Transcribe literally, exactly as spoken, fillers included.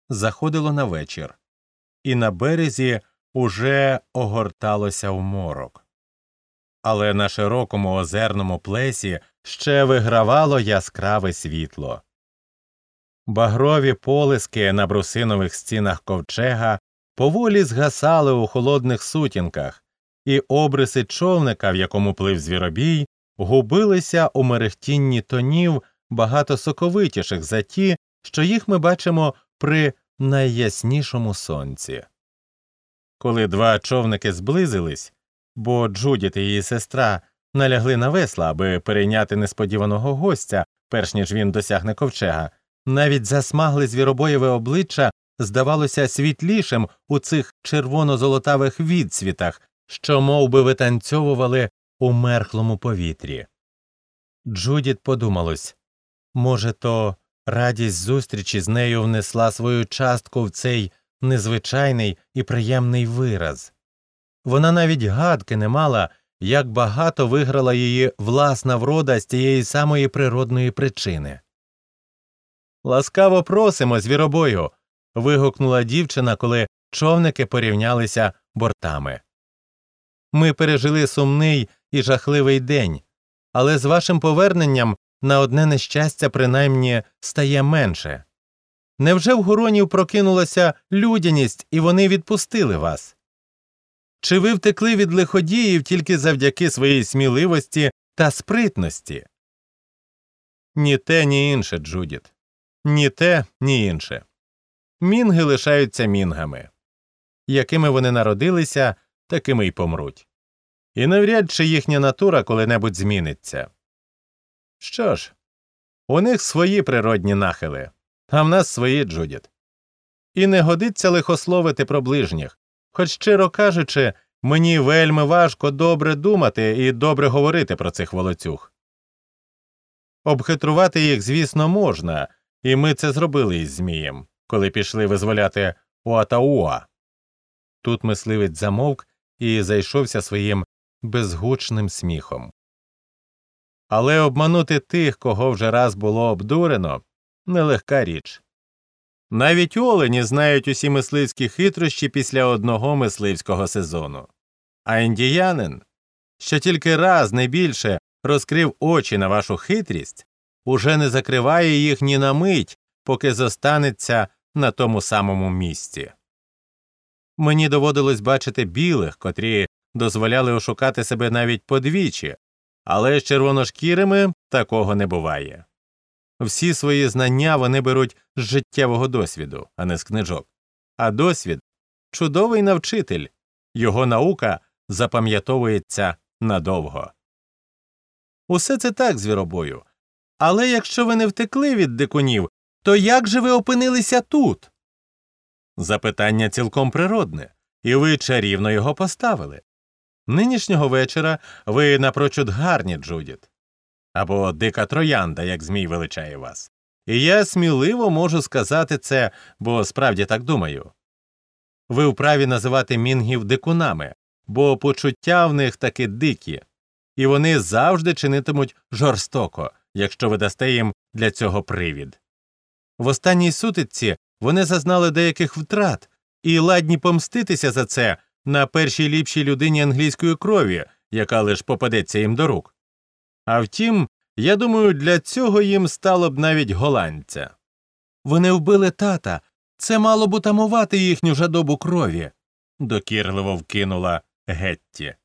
заходило на вечір, і на березі уже огорталося в морок. Але на широкому озерному плесі ще вигравало яскраве світло. Багрові полиски на брусинових стінах ковчега поволі згасали у холодних сутінках, і обриси човника, в якому плив звіробій, губилися у мерехтінні тонів багато соковитіших за ті, що їх ми бачимо при найяснішому сонці. Коли два човники зблизились, бо Джудіт і її сестра налягли на весла, аби перейняти несподіваного гостя, перш ніж він досягне ковчега, навіть засмагле звіробоєве обличчя здавалося світлішим у цих червоно-золотавих відсвітах, що мов би витанцьовували у мерхлому повітрі. Джудіт подумалось, може, то радість зустрічі з нею внесла свою частку в цей незвичайний і приємний вираз. Вона навіть гадки не мала, як багато виграла її власна врода з тієї самої природної причини. «Ласкаво просимо, звіробою!» – вигукнула дівчина, коли човники порівнялися бортами. «Ми пережили сумний і жахливий день, але з вашим поверненням на одне нещастя принаймні стає менше. Невже в Гуронів прокинулася людяність, і вони відпустили вас? Чи ви втекли від лиходіїв тільки завдяки своїй сміливості та спритності?» «Ні те, ні інше, Джудіт. Ні те, ні інше. Мінги лишаються мінгами. Якими вони народилися, такими й помруть. І навряд чи їхня натура коли-небудь зміниться. Що ж, у них свої природні нахили, а в нас свої, Джудіт. І не годиться лихословити про ближніх, хоч, щиро кажучи, мені вельми важко добре думати і добре говорити про цих волоцюг. Обхитрувати їх, звісно, можна, і ми це зробили із Змієм, коли пішли визволяти Уатауа. Тут мисливець замовк і зайшовся своїм безгучним сміхом. Але обманути тих, кого вже раз було обдурено, нелегка річ. Навіть олені знають усі мисливські хитрощі після одного мисливського сезону. А індіянин, що тільки раз, не більше, розкрив очі на вашу хитрість, уже не закриває їх ні на мить, поки зостанеться на тому самому місці. Мені доводилось бачити білих, котрі дозволяли ошукати себе навіть подвічі, але з червоношкірими такого не буває. Всі свої знання вони беруть з життєвого досвіду, а не з книжок. А досвід – чудовий навчитель, його наука запам'ятовується надовго. Усе це так, звіробою. Але якщо ви не втекли від дикунів, то як же ви опинилися тут? Запитання цілком природне, і ви чарівно його поставили. Нинішнього вечора ви напрочуд гарні, Джудіт. Або дика троянда, як Змій величає вас. І я сміливо можу сказати це, бо справді так думаю. Ви вправі називати мінгів дикунами, бо почуття в них таки дикі, і вони завжди чинитимуть жорстоко, якщо ви дасте їм для цього привід. В останній сутичці вони зазнали деяких втрат і ладні помститися за це на першій ліпшій людині англійської крові, яка лиш попадеться їм до рук. А втім, я думаю, для цього їм стало б навіть голландця. Вони вбили тата, це мало б утамувати їхню жадобу крові, докірливо вкинула Гетті.